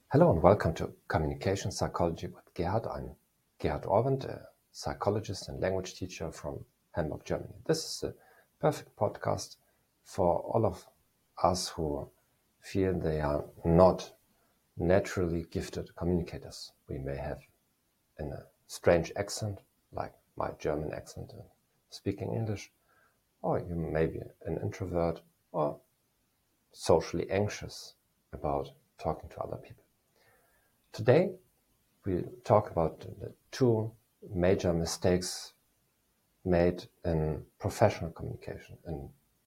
Hello and welcome to Communication Psychology with Gerhard. I'm Gerhard Orwand, a psychologist and language teacher from Hamburg, Germany. This is the perfect podcast for all of us who feel they are not naturally gifted communicators. We may have a strange accent, like my German accent and speaking English, or you may be an introvert or socially anxious about talking to other people. Today, we'll talk about the two major mistakes made in professional communication, in